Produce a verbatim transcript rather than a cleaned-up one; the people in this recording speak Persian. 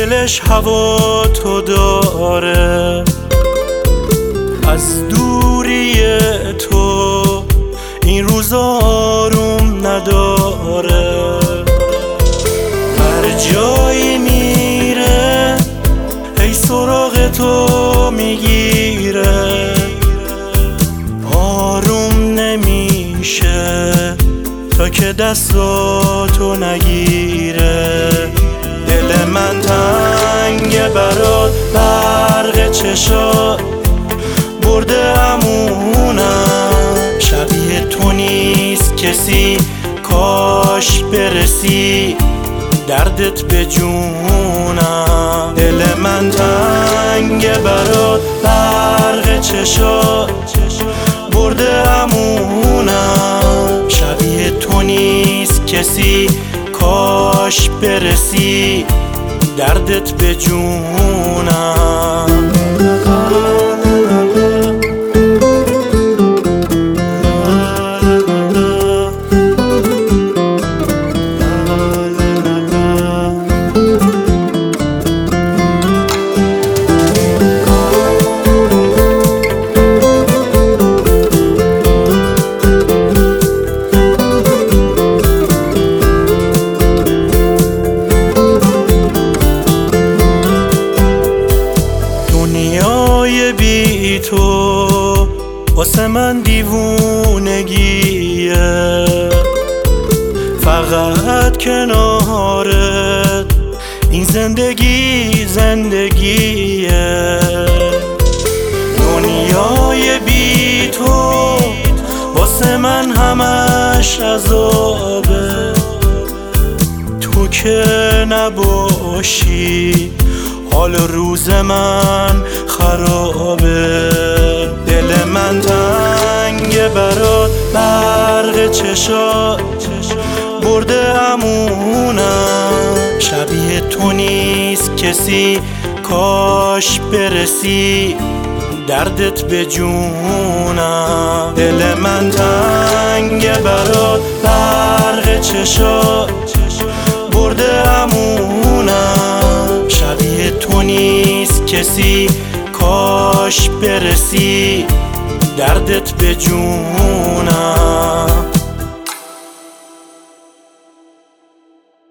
دلش هوا تو داره، از دوری تو این روزا آروم نداره. هر جایی میره هی سراغ تو میگیره، آروم نمیشه تا که دستاتو نگیره. دل من تنگه برات، برق چشات برده امونم، شبیه تو نیست کسی، کاش برسی دردت به جونم. دل من تنگه برات، برق چشات برده امونم، شبیه تو نیست کسی، کاش برسی دردت به جونم. دنیای بی تو واسه من دیوونگیه، فقط کنارت این زندگی زندگیه. دنیای بی تو واسه من همش عذابه، تو که نباشی حال روز من خرابه. دل من تنگه برات، برق چشات برده امونم، شبیه تو نیست کسی، کاش برسی دردت به جونم. دل من تنگه برات، برق چشات برده امونم، شبیه تو نیست کسی، کاش برسی دردت به جونم.